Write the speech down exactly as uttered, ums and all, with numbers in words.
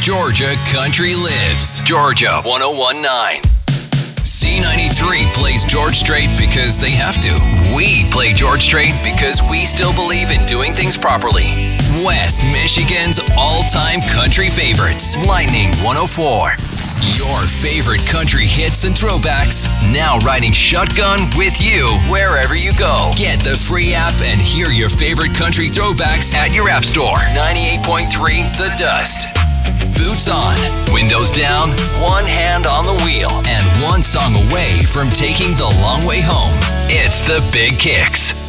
Georgia Country Lives. Georgia one oh one point nine. C ninety-three plays George Strait because they have to. We play George Strait because we still believe in doing things properly. West Michigan's all-time country favorites. Lightning one oh four. Your favorite country hits and throwbacks. Now riding shotgun with you wherever you go. Get the free app and hear your favorite country throwbacks at your app store. ninety-eight point three The Dust. Boots on, windows down, one hand on the wheel, and one song away from taking the long way home. It's the Big Kicks.